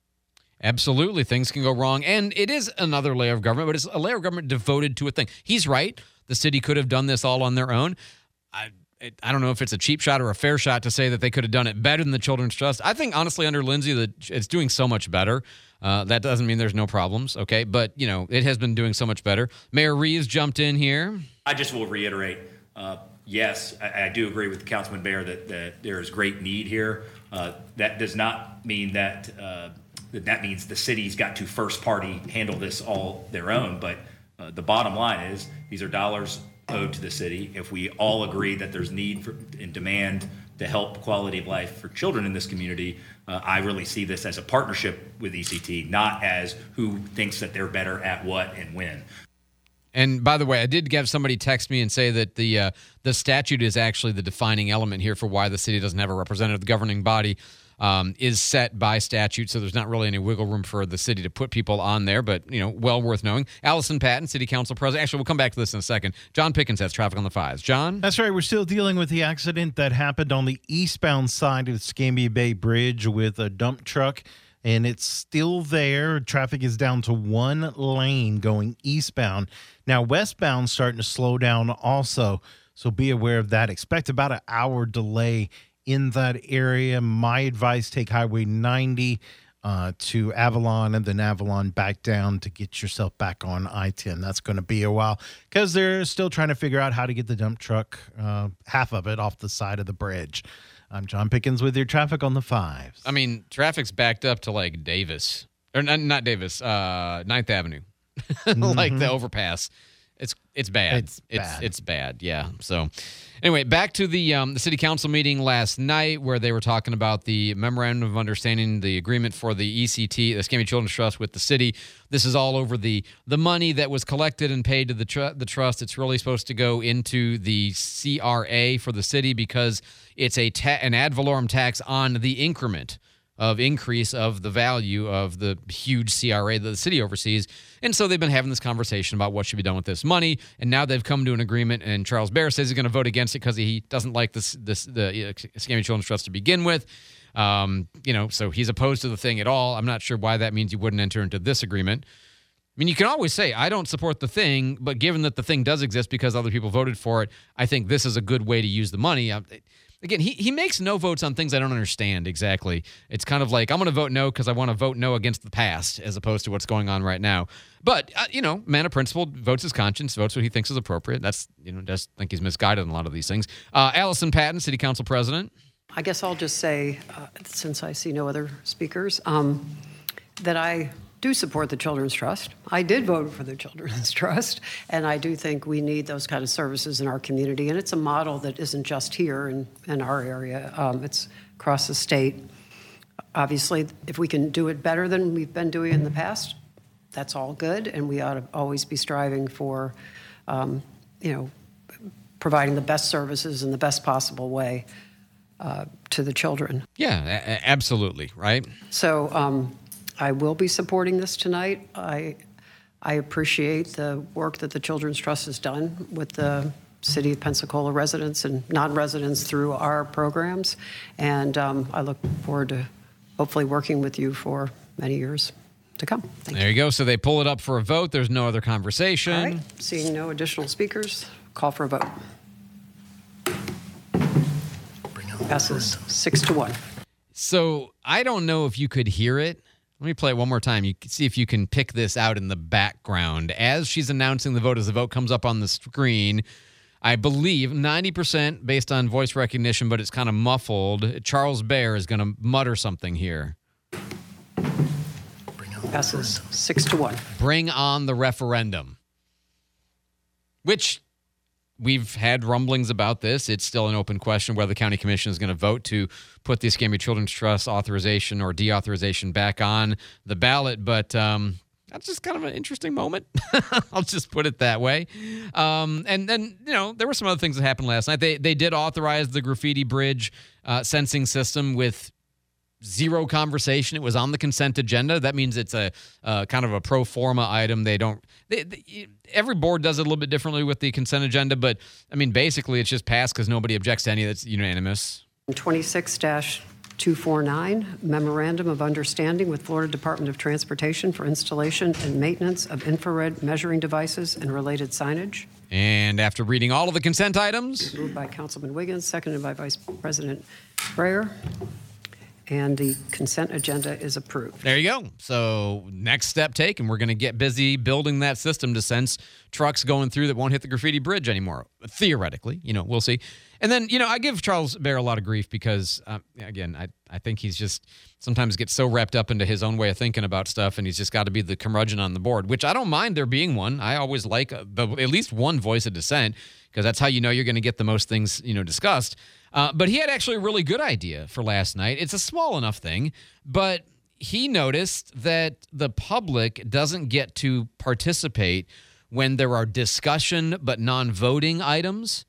Speaker 2: Absolutely, things can go wrong, and it is another layer of government, but it's a layer of government devoted to a thing. He's right. The city could have done this all on their own. I, it, I don't know if it's a cheap shot or a fair shot to say that they could have done it better than the Children's Trust. I think, honestly, under Lindsay, that it's doing so much better. Uh, that doesn't mean there's no problems, okay? But, you know, it has been doing so much better. Mayor Reeves jumped in here.
Speaker 1: I just will reiterate, uh, yes, I, I do agree with Councilman Bear that, that there is great need here. Uh, that does not mean that... Uh, that means the city's got to first party handle this all their own. But uh, the bottom line is these are dollars owed to the city. If we all agree that there's need for and demand to help quality of life for children in this community, uh, I really see this as a partnership with E C T, not as who thinks that they're better at what and when.
Speaker 2: And by the way, I did have somebody text me and say that the uh, the statute is actually the defining element here for why the city doesn't have a representative. The governing body um, is set by statute, so there's not really any wiggle room for the city to put people on there, but, you know, well worth knowing. Allison Patton, City Council President. Actually, we'll come back to this in a second. John Pickens has traffic on the fives. John?
Speaker 5: That's right. We're still dealing with the accident that happened on the eastbound side of the Escambia Bay Bridge with a dump truck, and it's still there. Traffic is down to one lane going eastbound. Now, westbound starting to slow down also, so be aware of that. Expect about an hour delay in that area. My advice, take Highway ninety uh, to Avalon and then Avalon back down to get yourself back on I ten. That's going to be a while because they're still trying to figure out how to get the dump truck, uh, half of it, off the side of the bridge. I'm John Pickens with your traffic on the fives.
Speaker 2: I mean, traffic's backed up to like Davis, or not, not Davis, uh, ninth Avenue, like mm-hmm. the overpass. It's it's bad.
Speaker 5: It's
Speaker 2: it's
Speaker 5: bad.
Speaker 2: It's bad. Yeah. So, anyway, back to the um, the city council meeting last night where they were talking about the memorandum of understanding, the agreement for the E C T, the Escambia Children's Trust, with the city. This is all over the the money that was collected and paid to the tr- the trust. It's really supposed to go into the C R A for the city because it's a ta- an ad valorem tax on the increment of increase of the value of the huge C R A that the city oversees. And so they've been having this conversation about what should be done with this money, and now they've come to an agreement, and Charles Bear says he's going to vote against it because he doesn't like this, this the Escambia Children's Trust to begin with. Um, you know, so he's opposed to the thing at all. I'm not sure why that means you wouldn't enter into this agreement. I mean, you can always say, I don't support the thing, but given that the thing does exist because other people voted for it, I think this is a good way to use the money. Again, he, he makes no votes on things I don't understand exactly. It's kind of like, I'm going to vote no because I want to vote no against the past as opposed to what's going on right now. But, uh, you know, man of principle, votes his conscience, votes what he thinks is appropriate. That's, you know, does think he's misguided in a lot of these things. Uh, Allison Patton, City Council President.
Speaker 4: I guess I'll just say, uh, since I see no other speakers, um, that I do support the Children's Trust. I did vote for the Children's Trust, and I do think we need those kind of services in our community. And it's a model that isn't just here in, in our area. Um, it's across the state. Obviously, if we can do it better than we've been doing in the past, that's all good, and we ought to always be striving for, um, you know, providing the best services in the best possible way uh, to the children.
Speaker 2: Yeah, a- absolutely, right?
Speaker 4: So, um, I will be supporting this tonight. I I appreciate the work that the Children's Trust has done with the City of Pensacola residents and non-residents through our programs, and um, I look forward to hopefully working with you for many years to come. Thank
Speaker 2: there you go. So they pull it up for a vote. There's no other conversation.
Speaker 4: All right. Seeing no additional speakers, call for a vote. Passes six to one.
Speaker 2: So I don't know if you could hear it. Let me play it one more time. You can see if you can pick this out in the background. As she's announcing the vote, as the vote comes up on the screen, I believe ninety percent based on voice recognition, but it's kind of muffled. Charles Bear is going to mutter something here.
Speaker 4: Passes six to one.
Speaker 2: Bring on the referendum, which we've had rumblings about this. It's still an open question whether the county commission is going to vote to put the Escambia Children's Trust authorization or deauthorization back on the ballot. But um, that's just kind of an interesting moment. I'll just put it that way. Um, and then, you know, there were some other things that happened last night. They they did authorize the graffiti bridge uh, sensing system with zero conversation. It was on the consent agenda. That means it's a uh, kind of a pro forma item. They don't. They, they, every board does it a little bit differently with the consent agenda, but I mean, basically, it's just passed because nobody objects to any that's unanimous.
Speaker 4: twenty-six dash two forty-nine, Memorandum of Understanding with Florida Department of Transportation for installation and maintenance of infrared measuring devices and related signage.
Speaker 2: And after reading all of the consent items,
Speaker 4: moved by Councilman Wiggins, seconded by Vice President Breyer. And the consent agenda is approved.
Speaker 2: There you go. So next step taken. We're going to get busy building that system to sense trucks going through that won't hit the graffiti bridge anymore. Theoretically, you know, we'll see. And then, you know, I give Charles Bear a lot of grief because, uh, again, I, I think he's just sometimes gets so wrapped up into his own way of thinking about stuff, and he's just got to be the curmudgeon on the board, which I don't mind there being one. I always like a, the, at least one voice of dissent because that's how you know you're going to get the most things, you know, discussed. Uh, but he had actually a really good idea for last night. It's a small enough thing, but he noticed that the public doesn't get to participate when there are discussion but non-voting items.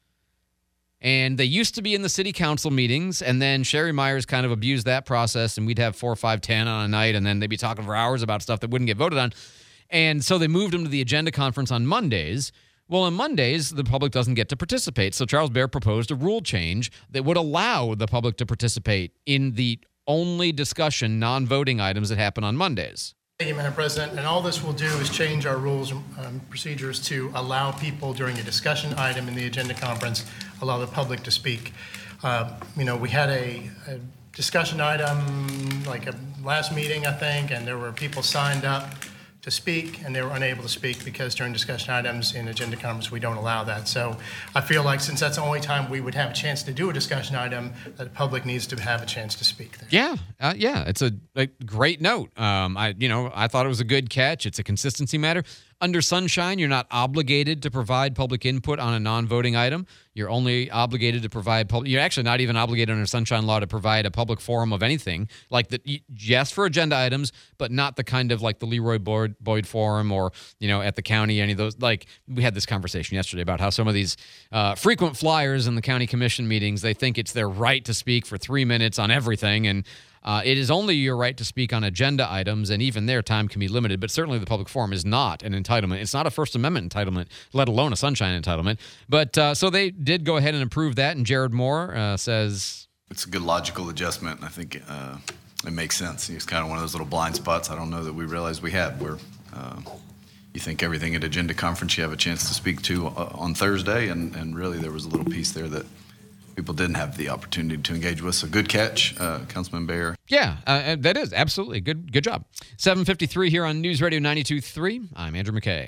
Speaker 2: And they used to be in the city council meetings, and then Sherry Myers kind of abused that process, and we'd have four, five, ten on a night, and then they'd be talking for hours about stuff that wouldn't get voted on. And so they moved them to the agenda conference on Mondays. Well, on Mondays, the public doesn't get to participate. So Charles Bear proposed a rule change that would allow the public to participate in the only discussion, non-voting items that happen on Mondays.
Speaker 30: Thank you, Madam President. And all this will do is change our rules and um, procedures to allow people during a discussion item in the agenda conference, allow the public to speak. Uh, you know, we had a, a discussion item like a last meeting, I think, and there were people signed up to speak, and they were unable to speak because during discussion items in agenda conference, we don't allow that. So I feel like since that's the only time we would have a chance to do a discussion item, that the public needs to have a chance to speak there.
Speaker 2: Yeah, uh, yeah, it's a, a great note. Um, I, you know, I thought it was a good catch. It's a consistency matter. Under Sunshine, you're not obligated to provide public input on a non-voting item. You're only obligated to provide public. You're actually not even obligated under Sunshine law to provide a public forum of anything like that. Yes, for agenda items, but not the kind of like the Leroy Boyd, Boyd Forum or you know at the county. Any of those. Like we had this conversation yesterday about how some of these uh, frequent flyers in the county commission meetings, they think it's their right to speak for three minutes on everything, and Uh, it is only your right to speak on agenda items, and even their time can be limited, but certainly the public forum is not an entitlement. It's not a First Amendment entitlement, let alone a Sunshine entitlement. But uh, so they did go ahead and approve that, and Jared Moore uh, says...
Speaker 6: It's a good logical adjustment, and I think uh, it makes sense. It's kind of one of those little blind spots I don't know that we realize we have, where uh, you think everything at agenda conference you have a chance to speak to uh, on Thursday, and, and really there was a little piece there that people didn't have the opportunity to engage with. So good catch, uh, Councilman Bear.
Speaker 2: Yeah, uh, that is absolutely good. Good job. seven fifty-three here on News Radio ninety-two point three. I'm Andrew McKay.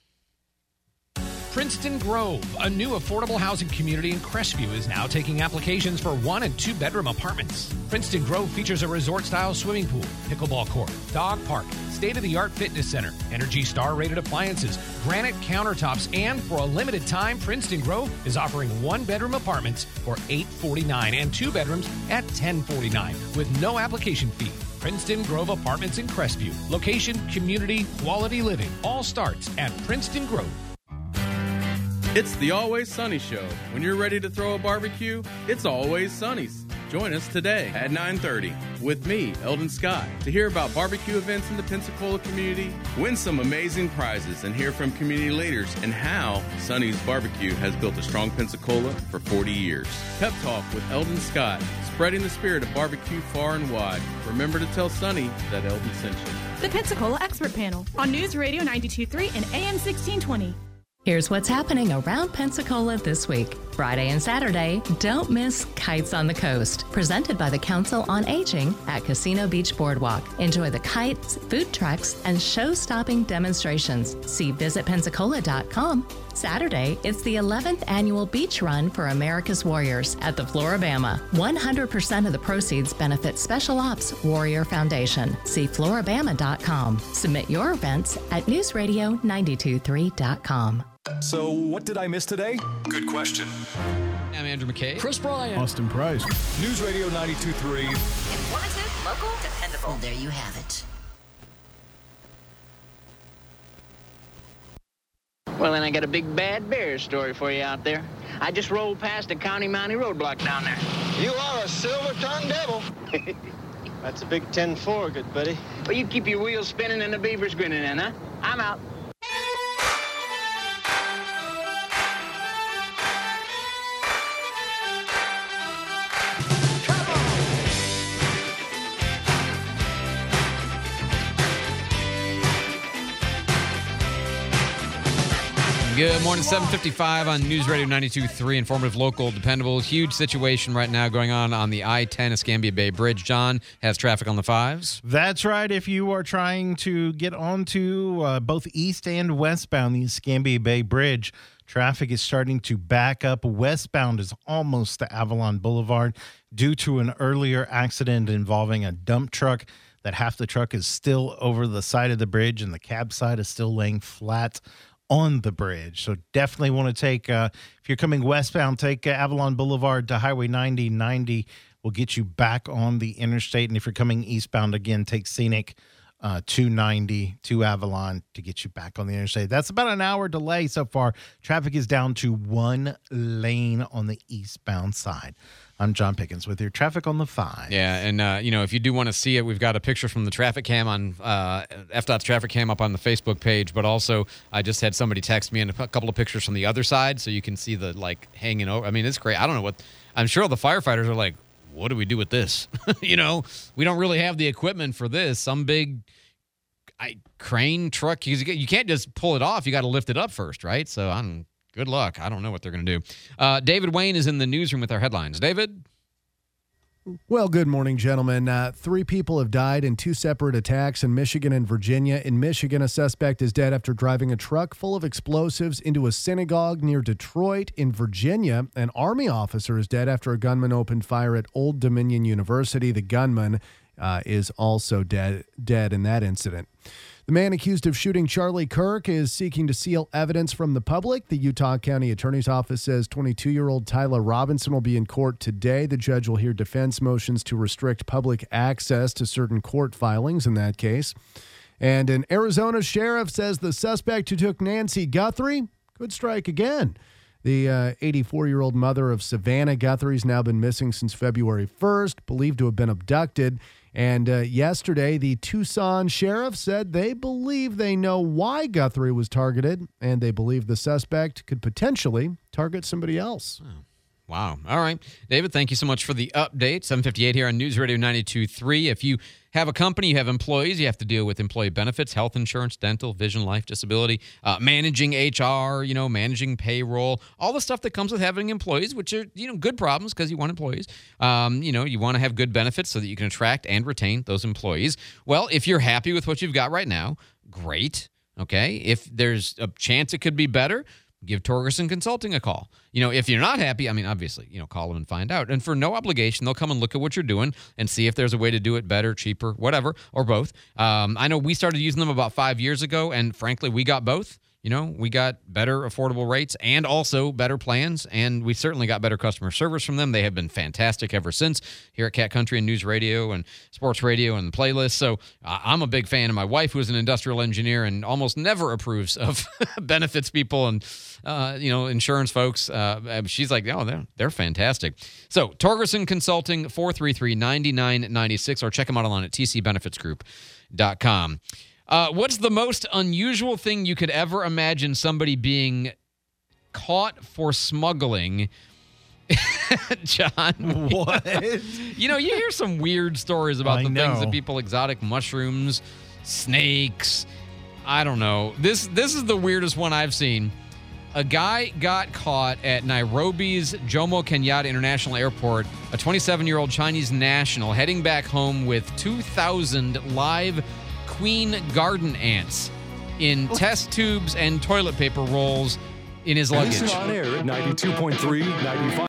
Speaker 7: Princeton Grove, a new affordable housing community in Crestview, is now taking applications for one and two bedroom apartments. Princeton Grove features a resort-style swimming pool, pickleball court, dog park, state-of-the-art fitness center, Energy Star-rated appliances, granite countertops, and for a limited time, Princeton Grove is offering one-bedroom apartments for eight forty-nine and two bedrooms at ten forty-nine with no application fee. Princeton Grove Apartments in Crestview. Location, community, quality living. All starts at Princeton Grove.
Speaker 8: It's the Always Sunny Show. When you're ready to throw a barbecue, it's Always Sunny's. Join us today at nine thirty with me, Eldon Scott, to hear about barbecue events in the Pensacola community, win some amazing prizes, and hear from community leaders and how Sunny's Barbecue has built a strong Pensacola for forty years. Pep Talk with Eldon Scott, spreading the spirit of barbecue far and wide. Remember to tell Sunny that Eldon sent you.
Speaker 9: The Pensacola Expert Panel on News Radio ninety-two point three and A M sixteen twenty.
Speaker 28: Here's what's happening around Pensacola this week. Friday and Saturday, don't miss Kites on the Coast, presented by the Council on Aging at Casino Beach Boardwalk. Enjoy the kites, food trucks, and show-stopping demonstrations. See visit pensacola dot com. Saturday, it's the eleventh annual Beach Run for America's Warriors at the Floribama. one hundred percent of the proceeds benefit Special Ops Warrior Foundation. See floribama dot com. Submit your events at news radio nine two three dot com.
Speaker 14: So, what did I miss today? Good question.
Speaker 2: I'm Andrew McKay.
Speaker 14: Chris Bryant.
Speaker 18: Austin Price.
Speaker 14: News Radio ninety-two point three.
Speaker 28: Informative, local, dependable.
Speaker 9: Well, there you have it.
Speaker 10: Well, then I got a big bad bear story for you out there. I just rolled past a County Mountie roadblock down there.
Speaker 11: You are a silver-tongued devil. That's a big ten four, good buddy.
Speaker 10: Well, you keep your wheels spinning and the beavers grinning then, huh? I'm out.
Speaker 2: Good morning, seven fifty-five on News Radio ninety-two point three, informative, local, dependable. Huge situation right now going on on the I ten Escambia Bay Bridge. John has traffic on the fives.
Speaker 5: That's right. If you are trying to get onto uh, both east and westbound the Escambia Bay Bridge, traffic is starting to back up. Westbound is almost to Avalon Boulevard due to an earlier accident involving a dump truck. That half the truck is still over the side of the bridge and the cab side is still laying flat on the bridge. So definitely want to take, uh, if you're coming westbound, take uh, Avalon Boulevard to Highway ninety. ninety will get you back on the interstate. And if you're coming eastbound, again, take Scenic uh, two ninety to Avalon to get you back on the interstate. That's about an hour delay so far. Traffic is down to one lane on the eastbound side. I'm John Pickens with your traffic on the five.
Speaker 2: Yeah, and, uh, you know, if you do want to see it, we've got a picture from the traffic cam on uh, F DOT's traffic cam up on the Facebook page, but also I just had somebody text me and a couple of pictures from the other side so you can see the, like, hanging over. I mean, it's great. I don't know what – I'm sure all the firefighters are like, what do we do with this? You know, we don't really have the equipment for this. Some big I, crane truck, you, you can't just pull it off. You got to lift it up first, right? So I'm – good luck. I don't know what they're going to do. Uh, David Wayne is in the newsroom with our headlines. David?
Speaker 18: Well, good morning, gentlemen. Uh, three people have died in two separate attacks in Michigan and Virginia. In Michigan, a suspect is dead after driving a truck full of explosives into a synagogue near Detroit. In Virginia, an Army officer is dead after a gunman opened fire at Old Dominion University. The gunman uh, is also dead, dead in that incident. The man accused of shooting Charlie Kirk is seeking to seal evidence from the public. The Utah County Attorney's Office says twenty-two-year-old Tyler Robinson will be in court today. The judge will hear defense motions to restrict public access to certain court filings in that case. And an Arizona sheriff says the suspect who took Nancy Guthrie could strike again. The uh, eighty-four-year-old mother of Savannah Guthrie has now been missing since February first, believed to have been abducted. And uh, yesterday, the Tucson sheriff said they believe they know why Guthrie was targeted, and they believe the suspect could potentially target somebody else.
Speaker 2: Oh. Wow. All right. David, thank you so much for the update. seven fifty-eight here on News Radio ninety-two point three. If you have a company, you have employees, you have to deal with employee benefits, health insurance, dental, vision, life, disability, uh, managing H R, you know, managing payroll, all the stuff that comes with having employees, which are, you know, good problems because you want employees. Um, you know, you want to have good benefits so that you can attract and retain those employees. Well, if you're happy with what you've got right now, great. Okay. If there's a chance it could be better, give Torgerson Consulting a call. You know, if you're not happy, I mean, obviously, you know, call them and find out. And for no obligation, they'll come and look at what you're doing and see if there's a way to do it better, cheaper, whatever, or both. Um, I know we started using them about five years ago, and frankly, we got both. You know, we got better affordable rates and also better plans, and we certainly got better customer service from them. They have been fantastic ever since here at Cat Country and News Radio and Sports Radio and the playlist. So uh, I'm a big fan of my wife, who is an industrial engineer and almost never approves of benefits people and, uh, you know, insurance folks. Uh, she's like, oh, they're, they're fantastic. So Torgerson Consulting, four three three, nine nine nine six, or check them out online at t c benefits group dot com. Uh, what's the most unusual thing you could ever imagine somebody being caught for smuggling? John.
Speaker 5: What?
Speaker 2: You know, you hear some weird stories about
Speaker 5: I
Speaker 2: the
Speaker 5: know.
Speaker 2: things that people, exotic mushrooms, snakes. I don't know. This this is the weirdest one I've seen. A guy got caught at Nairobi's Jomo Kenyatta International Airport, a twenty-seven-year-old Chinese national heading back home with two thousand live queen garden ants in test tubes and toilet paper rolls in his luggage.
Speaker 14: Listen on air at ninety-two point three, ninety-five.